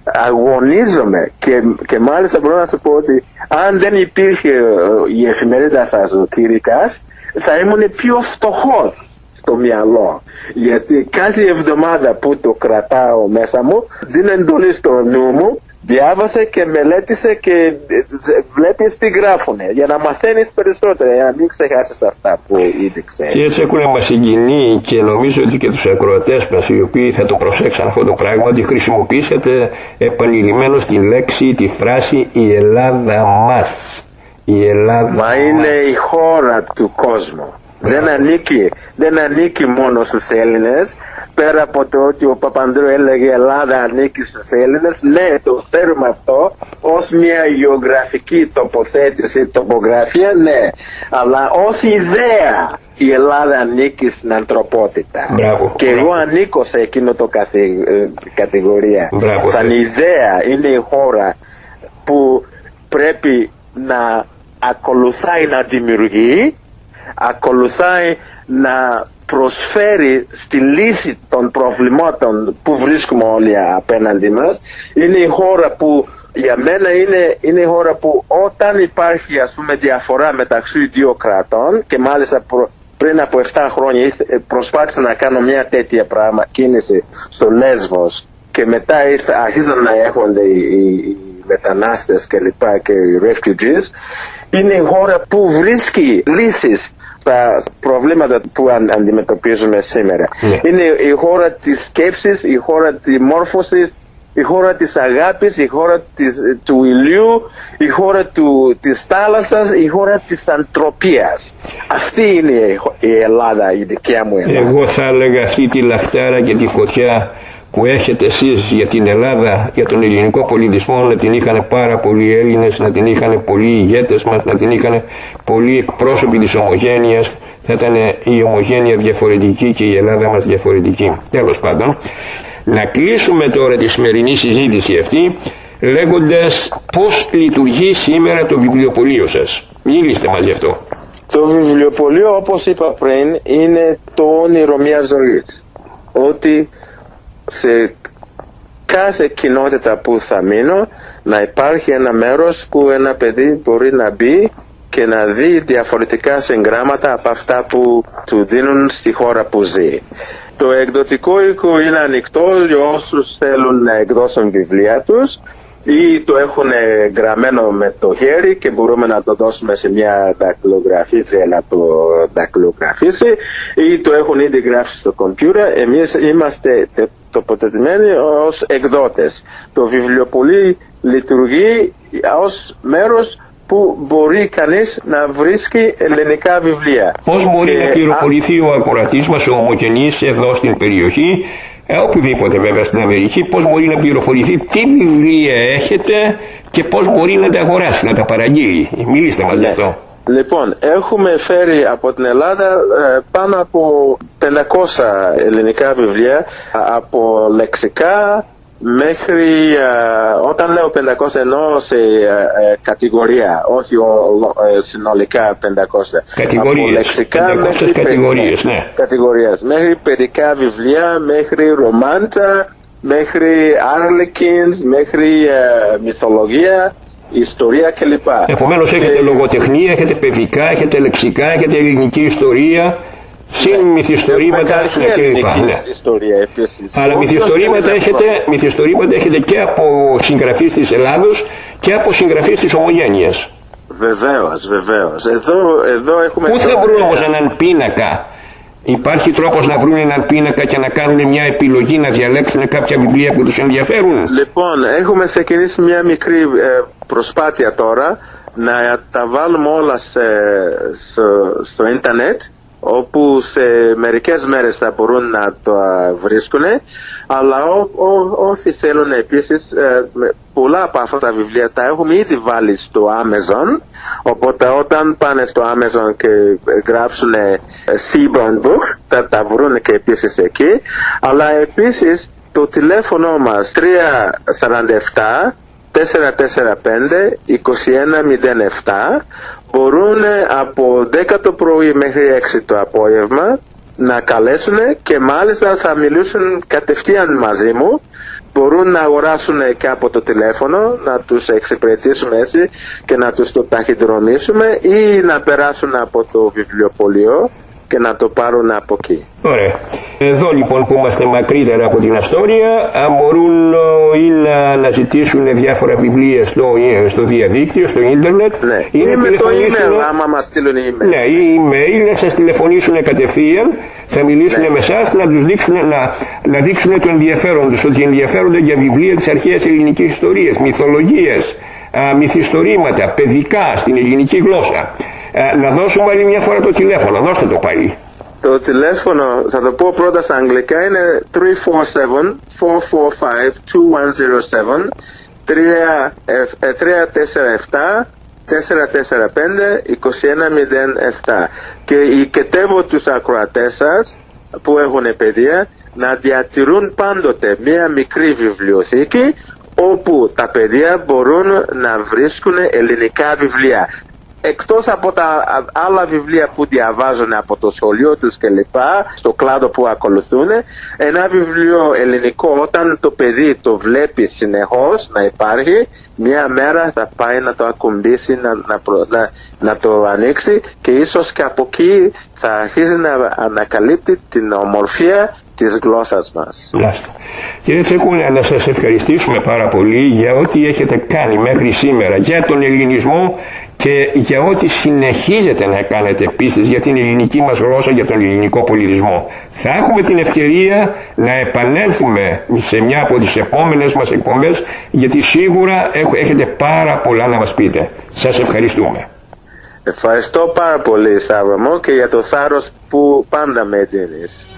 αγωνίζομαι και, και μάλιστα μπορώ να σου πω ότι αν δεν υπήρχε η εφημερίδα σας ο Κήρυκας θα ήμουν πιο φτωχός στο μυαλό, γιατί κάθε εβδομάδα που το κρατάω μέσα μου δίνω εντολή στο νου μου, διάβασε και μελέτησε και βλέπεις τι γράφουνε για να μαθαίνεις περισσότερα, για να μην ξεχάσεις αυτά που ήδη ξέρεις. Και έτσι έχουν μας συγκινεί και νομίζω ότι και τους ακροατές μας οι οποίοι θα το προσέξαν αυτό το πράγμα, ότι χρησιμοποιήσατε επανειλημμένως τη λέξη, τη φράση η Ελλάδα μας. Η Ελλάδα Μα μας. Είναι η χώρα του κόσμου. Δεν ανήκει, δεν ανήκει μόνο στους Έλληνες, πέρα από το ότι ο Παπανδρέου έλεγε Ελλάδα ανήκει στους Έλληνες, ναι, το ξέρουμε αυτό ως μια γεωγραφική τοποθέτηση, τοπογραφία, ναι, αλλά ως ιδέα η Ελλάδα ανήκει στην ανθρωπότητα. Μπράβο, και μπράβο. εγώ ανήκω σε εκείνο το καθη, κατηγορία. Μπράβο, σαν ιδέα είναι η χώρα που πρέπει να ακολουθάει να δημιουργεί, ακολουθάει να προσφέρει στη λύση των προβλημάτων που βρίσκουμε όλοι απέναντι μας. Είναι η χώρα που για μένα είναι, είναι η χώρα που όταν υπάρχει ας πούμε διαφορά μεταξύ δύο κρατών, και μάλιστα προ, πριν από επτά χρόνια προσπάθησα να κάνω μια τέτοια πράγμα, κίνηση στο Λέσβος και μετά αρχίζαν να έρχονται οι, οι μετανάστες και λοιπά και οι refugees. Είναι η χώρα που βρίσκει λύσεις στα προβλήματα που αν, αντιμετωπίζουμε σήμερα. Yeah. Είναι η χώρα της σκέψης, η χώρα της μόρφωσης, η χώρα της αγάπης, η χώρα της, του ηλιού, η χώρα του, της θάλασσας, η χώρα της ανθρωπίας. Αυτή είναι η Ελλάδα, η δικιά μου Ελλάδα. Εγώ θα έλεγα αυτή τη λαχτάρα και τη φωτιά που έχετε εσείς για την Ελλάδα, για τον ελληνικό πολιτισμό, να την είχαν πάρα πολλοί Έλληνες, να την είχαν πολλοί ηγέτες μας, να την είχαν πολλοί εκπρόσωποι της ομογένειας, θα ήταν η ομογένεια διαφορετική και η Ελλάδα μας διαφορετική. Τέλος πάντων, να κλείσουμε τώρα τη σημερινή συζήτηση αυτή λέγοντας πώς λειτουργεί σήμερα το βιβλιοπωλείο σας. Μιλήστε μας γι' αυτό. Το βιβλιοπωλείο, όπως είπα πριν, είναι το όνειρο μιας ζωής. Ότι σε κάθε κοινότητα που θα μείνω να υπάρχει ένα μέρος που ένα παιδί μπορεί να μπει και να δει διαφορετικά συγγράμματα από αυτά που του δίνουν στη χώρα που ζει. Το εκδοτικό οίκο είναι ανοιχτό για όσους θέλουν να εκδώσουν βιβλία τους ή το έχουν γραμμένο με το χέρι και μπορούμε να το δώσουμε σε μια δακτυλογραφήτρια να το δακτυλογραφήσει, ή το έχουν ήδη γράψει στο κομπιούτερ. Εμείς είμαστε τοποθετημένοι ως εκδότες. Το βιβλιοπωλείο λειτουργεί ως μέρος που μπορεί κανείς να βρίσκει ελληνικά βιβλία. Πώς μπορεί και να πληροφορηθεί ο ακροατής μας, ο ομογενής εδώ στην περιοχή, ε, οπουδήποτε βέβαια στην Αμερική, πώς μπορεί να πληροφορηθεί τι βιβλία έχετε και πώς μπορεί να τα αγοράσει, να τα παραγγείλει. Μιλήστε μας γι' αυτό. Λοιπόν, έχουμε φέρει από την Ελλάδα ε, πάνω από πεντακόσια ελληνικά βιβλία, από λεξικά μέχρι, ε, όταν λέω πεντακόσια εννοώ σε ε, κατηγορία, όχι ο, ε, συνολικά πεντακόσια. Κατηγορίες, από λεξικά μέχρι κατηγορίες, ναι. κατηγορίες, μέχρι παιδικά βιβλία, μέχρι ρομάντα, μέχρι άρλεκινς, μέχρι ε, μυθολογία, ιστορία κλπ. Επομένως έχετε και λογοτεχνία, έχετε παιδικά, έχετε λεξικά, έχετε ελληνική ιστορία, συν μυθιστορήματα κλπ. Αλλά μυθιστορήματα έχετε, μυθιστορήματα έχετε και από συγγραφείς της Ελλάδος και από συγγραφείς της ομογένειας. Βεβαίως, βεβαίως. Εδώ, εδώ έχουμε... Πού θα βρουν όμως έναν πίνακα? Υπάρχει τρόπος να βρουν έναν πίνακα και να κάνουν μια επιλογή, να διαλέξουν κάποια βιβλία που τους ενδιαφέρουν? Λοιπόν, έχουμε ξεκινήσει μια μικρή ε, προσπάθεια τώρα να τα βάλουμε όλα σε, στο, στο ίντερνετ, όπου σε μερικές μέρες θα μπορούν να το βρίσκουν, αλλά ό, ό, όσοι θέλουν επίσης, ε, πολλά από αυτά τα βιβλία τα έχουμε ήδη βάλει στο Amazon, οπότε όταν πάνε στο Amazon και γράψουν Seaborn Books θα τα βρουν και επίσης εκεί. Αλλά επίσης το τηλέφωνο μας τρία τέσσερα επτά τέσσερα τέσσερα πέντε είκοσι ένα μηδέν επτά μπορούν από δέκα το πρωί μέχρι έξι το απόγευμα να καλέσουν και μάλιστα θα μιλήσουν κατευθείαν μαζί μου. Μπορούν να αγοράσουν και από το τηλέφωνο, να τους εξυπηρετήσουμε έτσι και να τους το ταχυδρομήσουμε, ή να περάσουν από το βιβλιοπωλείο και να το πάρουν από εκεί. Ωραία. Εδώ λοιπόν που είμαστε μακρύτερα από την Αστόρια, μπορούν ή να αναζητήσουν διάφορα βιβλία στο, στο διαδίκτυο, στο ίντερνετ. Ναι, ή, ή με το email, άμα μας στείλουν email. Ναι, ή email, να σας τηλεφωνήσουν κατευθείαν, θα μιλήσουν ναι. με εσάς, να τους δείξουν, να, να δείξουν το ενδιαφέρον τους, ότι ενδιαφέρονται για βιβλία της αρχαίας ελληνικής ιστορίας, μυθολογίες, α, μυθιστορήματα, παιδικά στην ελληνική γλώσσα. Να δώσουμε άλλη μια φορά το τηλέφωνο, δώστε το πάλι. Το τηλέφωνο, θα το πω πρώτα στα αγγλικά, είναι τρία τέσσερα επτά τέσσερα τέσσερα δύο ένα zero seven, τρία τέσσερα επτά τέσσερα τέσσερα πέντε είκοσι ένα μηδέν επτά. Και οικετεύω τους ακροατές σας που έχουν παιδεία να διατηρούν πάντοτε μια μικρή βιβλιοθήκη όπου τα παιδιά μπορούν να βρίσκουν ελληνικά βιβλία. Εκτός από τα άλλα βιβλία που διαβάζουν από το σχολείο τους και λοιπά, στο κλάδο που ακολουθούν, ένα βιβλίο ελληνικό όταν το παιδί το βλέπει συνεχώς να υπάρχει, μια μέρα θα πάει να το ακουμπήσει, να, να, να, να το ανοίξει και ίσως και από εκεί θα αρχίσει να ανακαλύπτει την ομορφιά της γλώσσας μας. Λάστα. Κύριε Τσεκούλα, να σας ευχαριστήσουμε πάρα πολύ για ό,τι έχετε κάνει μέχρι σήμερα για τον ελληνισμό και για ό,τι συνεχίζετε να κάνετε επίσης για την ελληνική μας γλώσσα, για τον ελληνικό πολιτισμό. Θα έχουμε την ευκαιρία να επανέλθουμε σε μια από τις επόμενες μας εκπομπές, γιατί σίγουρα έχετε πάρα πολλά να μας πείτε. Σας ευχαριστούμε. Ευχαριστώ πάρα πολύ, Σταύρο μου, και για το θάρρος που πάντα με δίνεις.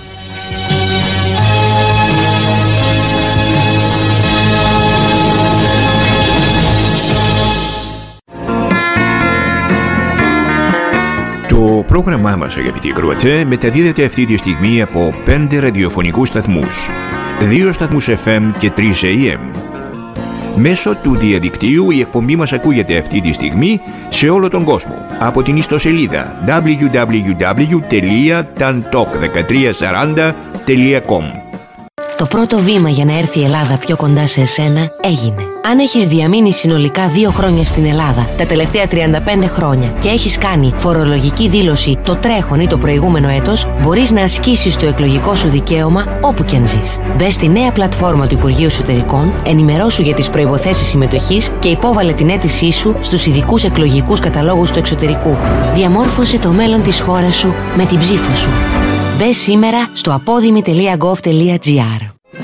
Το πρόγραμμά μας, αγαπητοί ακροατές, μεταδίδεται αυτή τη στιγμή από πέντε ραδιοφωνικούς σταθμούς, δύο σταθμούς εφ εμ και τρεις έι εμ. Μέσω του διαδικτύου η εκπομπή μας ακούγεται αυτή τη στιγμή σε όλο τον κόσμο από την ιστοσελίδα double-u double-u double-u τελεία tantalk δεκατρία σαράντα τελεία com. Το πρώτο βήμα για να έρθει η Ελλάδα πιο κοντά σε εσένα έγινε. Αν έχεις διαμείνει συνολικά δύο χρόνια στην Ελλάδα τα τελευταία τριάντα πέντε χρόνια και έχεις κάνει φορολογική δήλωση το τρέχον ή το προηγούμενο έτος, μπορείς να ασκήσεις το εκλογικό σου δικαίωμα όπου και αν ζεις. Μπες στη νέα πλατφόρμα του Υπουργείου Εσωτερικών, ενημερώσου για τις προϋποθέσεις συμμετοχής και υπόβαλε την αίτησή σου στους ειδικούς εκλογικούς καταλόγους του εξωτερικού. Διαμόρφωσε το μέλλον της χώρας σου με την ψήφο σου. Μπες σήμερα στο απόδημη τελεία gov τελεία gr.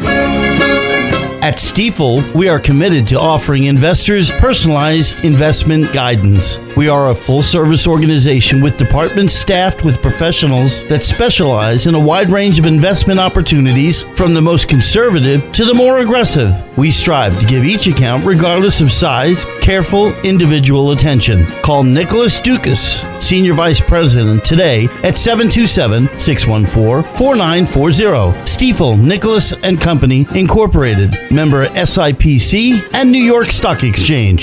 At Stifel, we are committed to offering investors personalized investment guidance. We are a full-service organization with departments staffed with professionals that specialize in a wide range of investment opportunities, from the most conservative to the more aggressive. We strive to give each account, regardless of size, careful individual attention. Call Nicholas Dukas, Senior Vice President, today at seven two seven, six one four, four nine four zero. Stifel, Nicholas and Company, Incorporated. Member S I P C and New York Stock Exchange.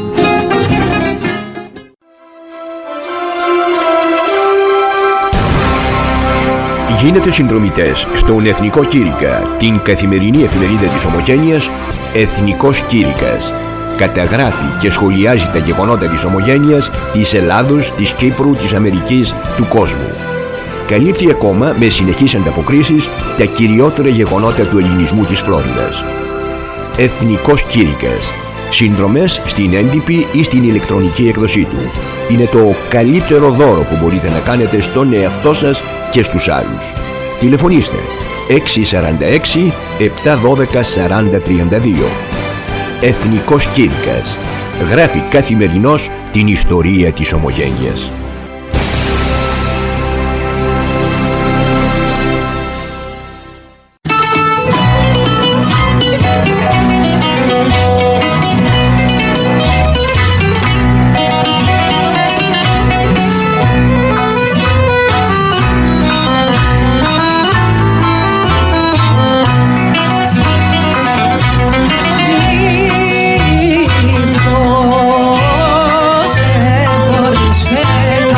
Γίνετε συνδρομητές στον Εθνικό Κήρυκα, την καθημερινή εφημερίδα της Ομογένειας Εθνικός Κήρυκας. Καταγράφει και σχολιάζει τα γεγονότα της Ομογένειας, της Ελλάδος, της Κύπρου, της Αμερικής, του κόσμου. Καλύπτει ακόμα με συνεχείς ανταποκρίσεις τα κυριότερα γεγονότα του ελληνισμού της Φλόριδας. Εθνικός Κήρυκας. Συνδρομές στην έντυπη ή στην ηλεκτρονική εκδοσή του. Είναι το καλύτερο δώρο που μπορείτε να κάνετε στον εαυτό σας και στους άλλους. Τηλεφωνήστε έξι τέσσερα έξι, επτά ένα δύο, τέσσερα μηδέν τρία δύο. Εθνικός Κήρυκας. Γράφει καθημερινώς την ιστορία της Ομογένειας. Hors, hors,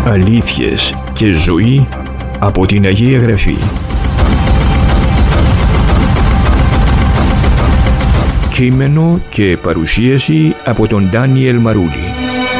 αλήθειες και ζωή από την Αγία Γραφή. Κείμενο και παρουσίαση από τον Ντάνιελ Μαρούλη.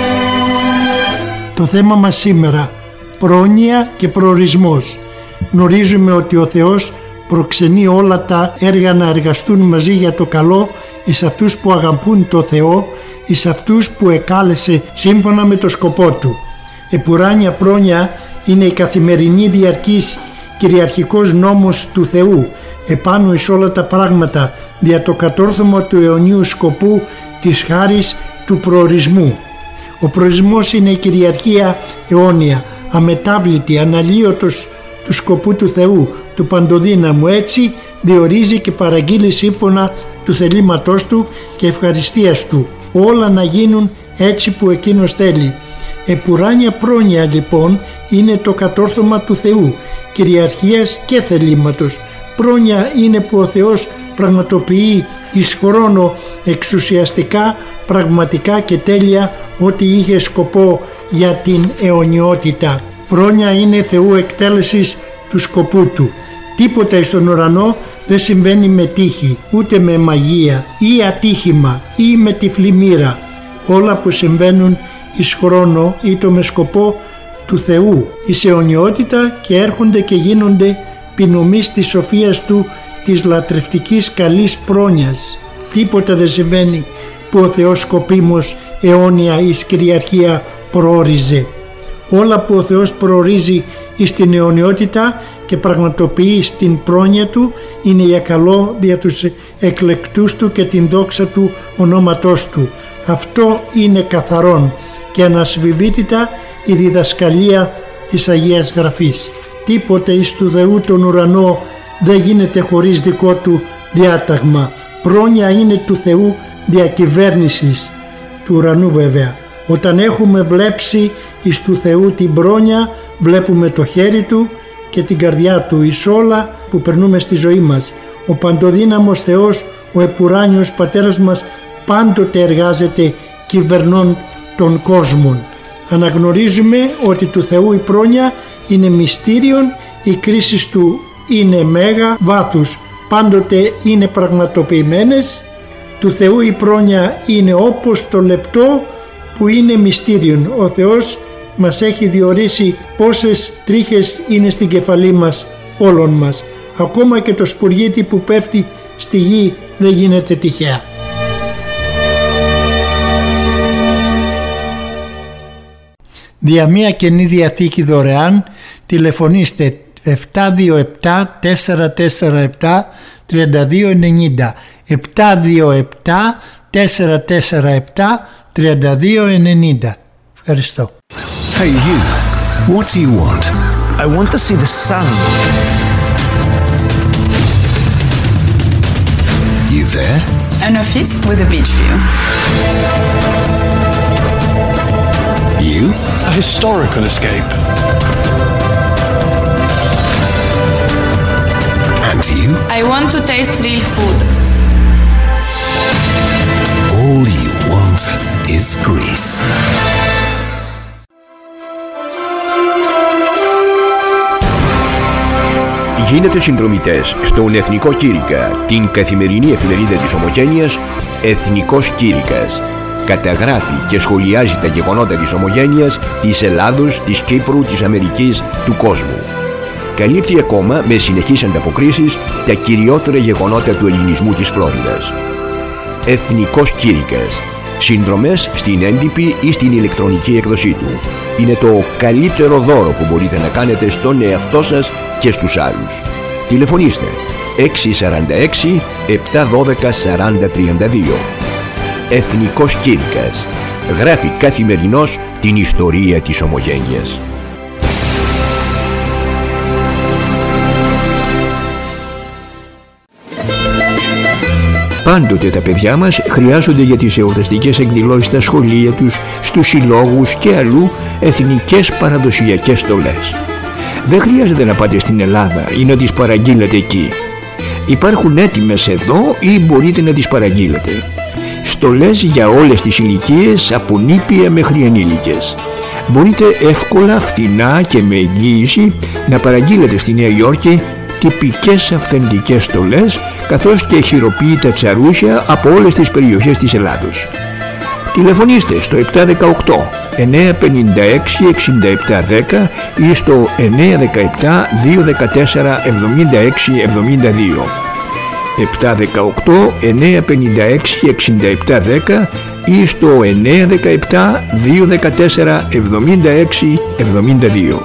Το θέμα μας σήμερα, πρόνοια και προορισμός. Γνωρίζουμε ότι ο Θεός προξενεί όλα τα έργα να εργαστούν μαζί για το καλό εις αυτούς που αγαπούν το Θεό, εις αυτούς που εκάλεσε σύμφωνα με το σκοπό Του. Επουράνια πρόνοια είναι η καθημερινή διαρκής κυριαρχικός νόμος του Θεού επάνω εις όλα τα πράγματα δια το κατόρθωμα του αιωνίου σκοπού της χάρις του προορισμού. Ο προορισμός είναι η κυριαρχία αιώνια, αμετάβλητη, αναλύωτος του σκοπού του Θεού, του παντοδύναμου. Έτσι διορίζει και παραγγείλει σύμφωνα του θελήματός Του και ευχαριστίας Του. Όλα να γίνουν έτσι που Εκείνος θέλει. Επουράνια πρόνοια λοιπόν είναι το κατόρθωμα του Θεού, κυριαρχίας και θελήματος. Πρόνοια είναι που ο Θεός πραγματοποιεί εις χρόνο εξουσιαστικά, πραγματικά και τέλεια ό,τι είχε σκοπό για την αιωνιότητα. Πρόνοια είναι Θεού εκτέλεσης του σκοπού Του. Τίποτα στον ουρανό δεν συμβαίνει με τύχη, ούτε με μαγεία ή ατύχημα ή με τυφλή μοίρα. Όλα που συμβαίνουν εις χρόνο ή το με σκοπό του Θεού, εις αιωνιότητα και έρχονται και γίνονται ποινομής της σοφίας Του, της λατρευτικής καλής πρόνοιας. Τίποτα δεν συμβαίνει που ο Θεός σκοπίμως αιώνια εις κυριαρχία προόριζε. Όλα που ο Θεός προορίζει εις την αιωνιότητα και πραγματοποιεί στην πρόνοια Του είναι για καλό δια τους εκλεκτούς Του και την δόξα του ονόματός Του. Αυτό είναι καθαρόν και ανασβηβήτητα η διδασκαλία της Αγίας Γραφής. Τίποτε εις του Θεού τον ουρανό δεν γίνεται χωρίς δικό Του διάταγμα. Πρόνοια είναι του Θεού διακυβέρνησης, του ουρανού βέβαια. Όταν έχουμε βλέψει εις του Θεού την πρόνοια, βλέπουμε το χέρι Του και την καρδιά Του εις όλα που περνούμε στη ζωή μας. Ο παντοδύναμος Θεός, ο επουράνιος Πατέρας μας πάντοτε εργάζεται κυβερνών των κόσμων. Αναγνωρίζουμε ότι του Θεού η πρόνοια είναι μυστήριον, οι κρίσεις Του είναι μέγα βάθους, πάντοτε είναι πραγματοποιημένες. Του Θεού η πρόνοια είναι όπως το λεπτό που είναι μυστήριον. Ο Θεός μας έχει διορίσει πόσες τρίχες είναι στην κεφαλή μας όλων μας. Ακόμα και το σπουργίτι που πέφτει στη γη δεν γίνεται τυχαία. Δια μία Καινή Διαθήκη δωρεάν τηλεφωνήστε επτά δύο επτά τέσσερα τέσσερα επτά τρία δύο εννιά, επτά δύο επτά τέσσερα τέσσερα επτά τρία δύο εννιά. Ευχαριστώ. Hey you, what do you want? I want to see the sun. You there? An office with a beach view. You? A historical escape. And you? I want to taste real food. All you want is Greece. Γίνετε συνδρομητές στον Εθνικό Κήρυκα, την καθημερινή εφημερίδα της Ομογένειας Εθνικός Κήρυκας. Καταγράφει και σχολιάζει τα γεγονότα της Ομογένειας, της Ελλάδος, της Κύπρου, της Αμερικής, του κόσμου. Καλύπτει ακόμα με συνεχείς ανταποκρίσεις τα κυριότερα γεγονότα του ελληνισμού της Φλόριδας. Εθνικός Κήρυκας. Συνδρομές στην έντυπη ή στην ηλεκτρονική εκδοσή του. Είναι το καλύτερο δώρο που μπορείτε να κάνετε στον εαυτό σας και στους άλλους. Τηλεφωνήστε έξι τέσσερα έξι επτά ένα δύο τέσσερα τρία δύο. Εθνικός Κήρυκας. Γράφει καθημερινώς την ιστορία της Ομογένειας. Πάντοτε τα παιδιά μας χρειάζονται για τις εορταστικές εκδηλώσεις στα σχολεία τους, στους συλλόγους και αλλού εθνικές παραδοσιακές στολές. Δεν χρειάζεται να πάτε στην Ελλάδα ή να τις παραγγείλετε εκεί. Υπάρχουν έτοιμες εδώ ή μπορείτε να τις παραγγείλετε. Στολές για όλες τις ηλικίες, από νήπια μέχρι ενήλικες. μπορείτε εύκολα, φτηνά και με εγγύηση να παραγγείλετε στη Νέα Υόρκη τυπικές αυθεντικές στολές, καθώς και χειροποίητα τσαρούσια από όλες τις περιοχές της Ελλάδος. Τηλεφωνήστε στο επτά δεκαοκτώ εννιά πενήντα έξι εξήντα επτά δέκα ή στο εννιά δεκαεπτά δύο δεκατέσσερα εβδομήντα έξι εβδομήντα δύο. επτά δεκαοκτώ εννιά πενήντα έξι εξήντα επτά δέκα ή στο εννιά δεκαεπτά δύο δεκατέσσερα εβδομήντα έξι εβδομήντα δύο.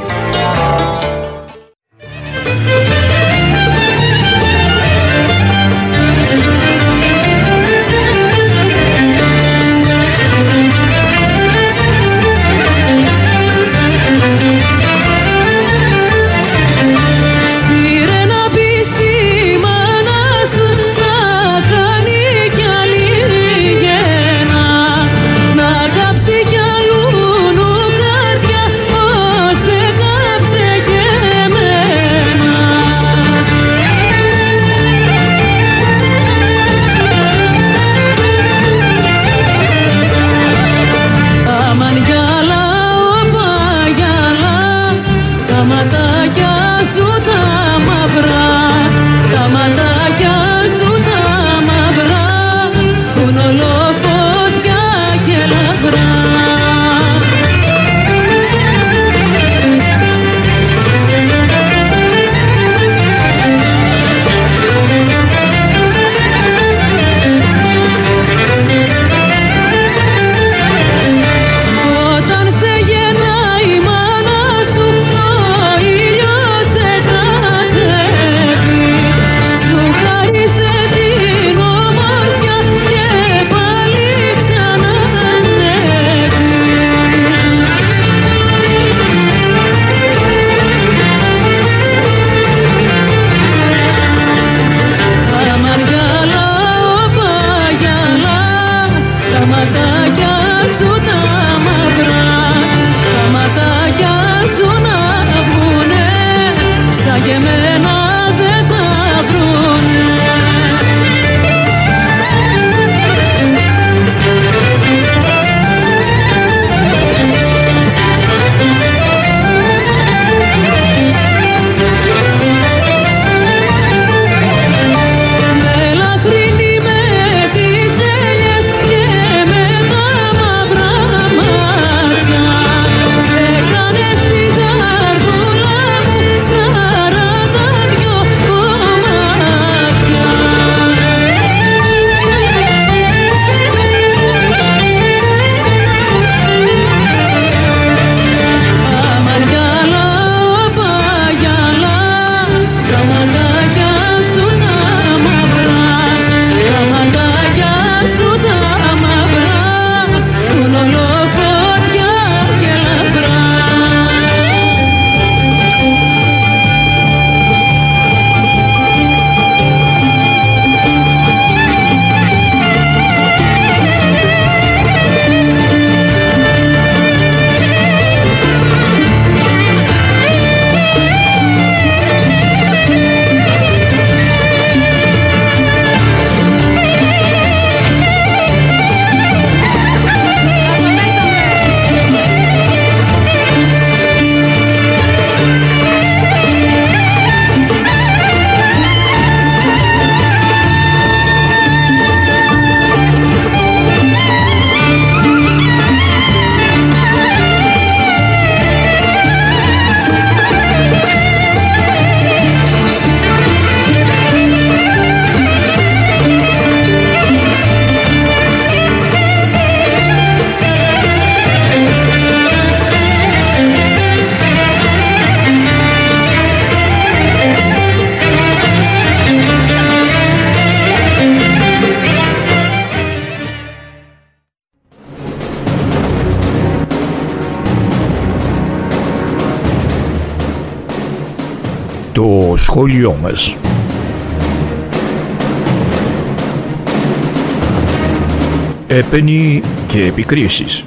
Το σχόλιο μας. Έπαινοι και επικρίσεις.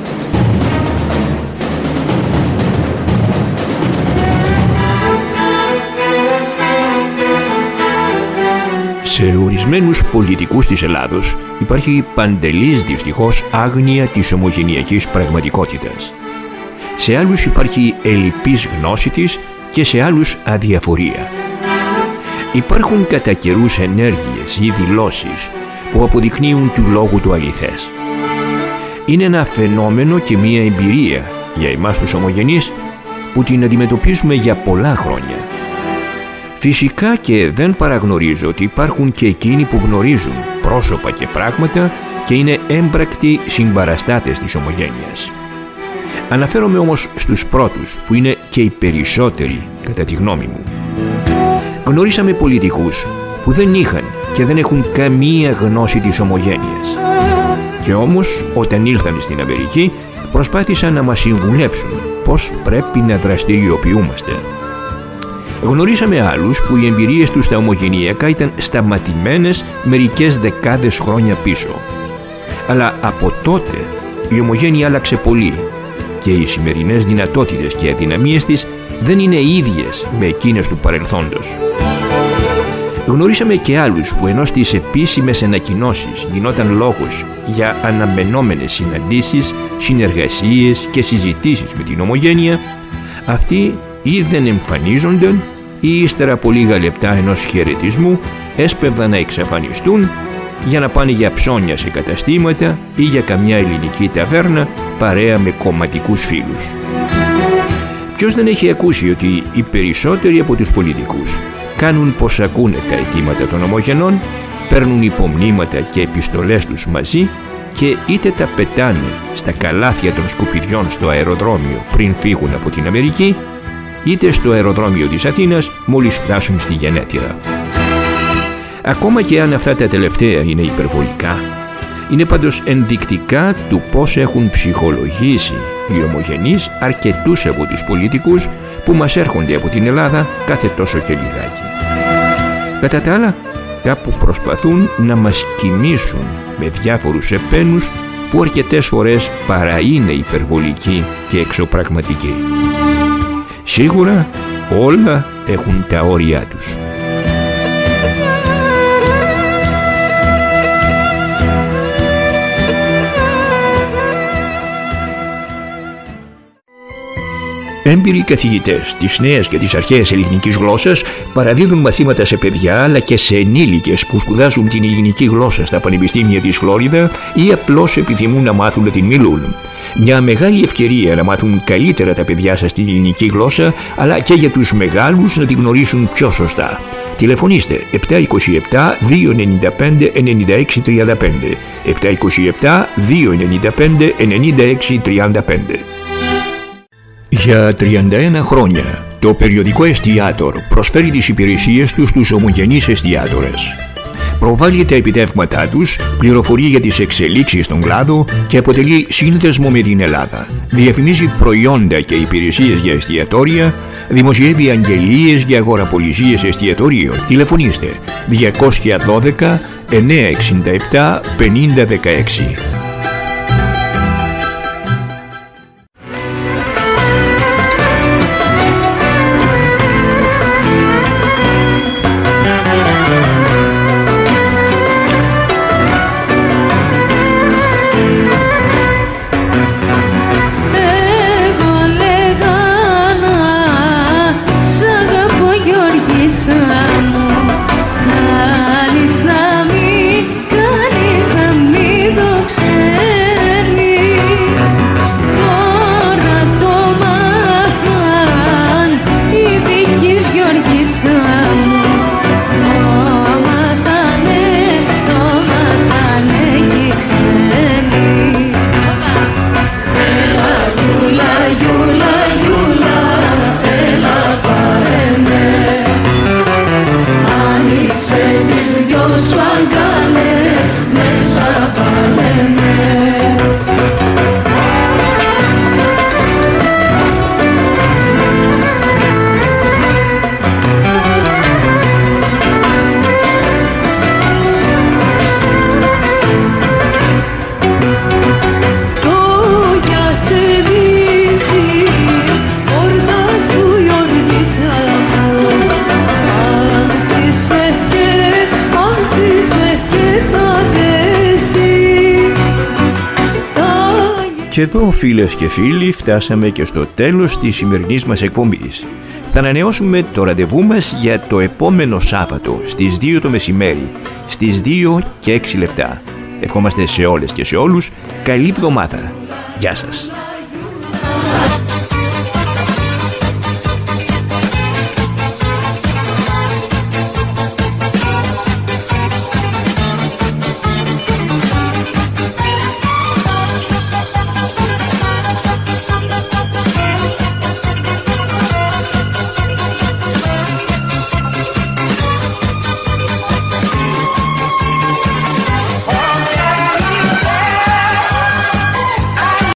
Σε ορισμένους πολιτικούς της Ελλάδος υπάρχει παντελής δυστυχώς άγνοια της ομογενειακής πραγματικότητας. σε άλλους υπάρχει ελλειπής γνώση της και σε άλλους αδιαφορία. Υπάρχουν κατά καιρούς ενέργειες ή δηλώσεις που αποδεικνύουν του λόγου του αληθές. Είναι ένα φαινόμενο και μία εμπειρία για εμάς τους ομογενείς που την αντιμετωπίζουμε για πολλά χρόνια. Φυσικά και δεν παραγνωρίζω ότι υπάρχουν και εκείνοι που γνωρίζουν πρόσωπα και πράγματα και είναι έμπρακτοι συμπαραστάτες της ομογένειας. Αναφέρομαι όμως στους πρώτους, που είναι και οι περισσότεροι κατά τη γνώμη μου. Γνωρίσαμε πολιτικούς που δεν είχαν και δεν έχουν καμία γνώση της ομογένειας. Και όμως όταν ήλθαν στην Αμερική προσπάθησαν να μας συμβουλέψουν πώς πρέπει να δραστηριοποιούμαστε. Γνωρίσαμε άλλους που οι εμπειρίες τους στα ομογενειακά ήταν σταματημένες μερικές δεκάδες χρόνια πίσω. Αλλά από τότε η ομογένεια άλλαξε πολύ και οι σημερινές δυνατότητες και αδυναμίες της δεν είναι ίδιες με εκείνες του παρελθόντος. Γνωρίσαμε και άλλους που ενώ στις επίσημες ανακοινώσεις γινόταν λόγος για αναμενόμενες συναντήσεις, συνεργασίες και συζητήσεις με την ομογένεια, αυτοί ή δεν εμφανίζονταν ή ύστερα από λίγα λεπτά ενός χαιρετισμού έσπευδαν να εξαφανιστούν για να πάνε για ψώνια σε καταστήματα ή για καμιά ελληνική ταβέρνα παρέα με κομματικούς φίλους. Ποιος δεν έχει ακούσει ότι οι περισσότεροι από τους πολιτικούς κάνουν πως ακούνε τα αιτήματα των ομογενών, παίρνουν υπομνήματα και επιστολές τους μαζί και είτε τα πετάνε στα καλάθια των σκουπιδιών στο αεροδρόμιο πριν φύγουν από την Αμερική, είτε στο αεροδρόμιο της Αθήνας μόλις φτάσουν στη γενέτειρα. Ακόμα και αν αυτά τα τελευταία είναι υπερβολικά, είναι πάντως ενδεικτικά του πώς έχουν ψυχολογήσει οι ομογενείς αρκετούς από τους πολιτικούς που μας έρχονται από την Ελλάδα κάθε τόσο και λιγάκι. Κατά τα άλλα, κάπου προσπαθούν να μας κοιμήσουν με διάφορους επένους που αρκετές φορές παρά είναι υπερβολικοί και εξωπραγματικοί. Σίγουρα όλα έχουν τα όρια τους. Έμπειροι καθηγητές της νέας και της αρχαίας ελληνικής γλώσσας παραδίδουν μαθήματα σε παιδιά αλλά και σε ενήλικες που σπουδάζουν την ελληνική γλώσσα στα πανεπιστήμια της Φλόριδα ή απλώς επιθυμούν να μάθουν να την μιλούν. Μια μεγάλη ευκαιρία να μάθουν καλύτερα τα παιδιά σας την ελληνική γλώσσα, αλλά και για τους μεγάλους να την γνωρίσουν πιο σωστά. Τηλεφωνήστε επτά είκοσι επτά δύο ενενήντα πέντε ενενήντα έξι τριάντα πέντε, επτά είκοσι επτά δύο ενενήντα πέντε ενενήντα έξι τριάντα πέντε. Για τριάντα ένα χρόνια, το περιοδικό Εστιάτορ προσφέρει τις υπηρεσίες του στους ομογενείς εστιάτορες. Προβάλλει τα επιτεύγματά τους, πληροφορεί για τις εξελίξεις στον κλάδο και αποτελεί σύνδεσμο με την Ελλάδα. Διαφημίζει προϊόντα και υπηρεσίες για εστιατόρια, δημοσιεύει αγγελίες για αγοραπολισίες εστιατορίων. Τηλεφωνήστε διακόσια δώδεκα εννιακόσια εξήντα επτά πενήντα δεκαέξι. Κάνεις να μην, κάνεις να μην το ξέρεις. Και εδώ, φίλες και φίλοι, φτάσαμε και στο τέλος της σημερινής μας εκπομπής. Θα ανανεώσουμε το ραντεβού μας για το επόμενο Σάββατο στις δύο το μεσημέρι, στις δύο και έξι λεπτά. Ευχόμαστε σε όλες και σε όλους καλή εβδομάδα. Γεια σας.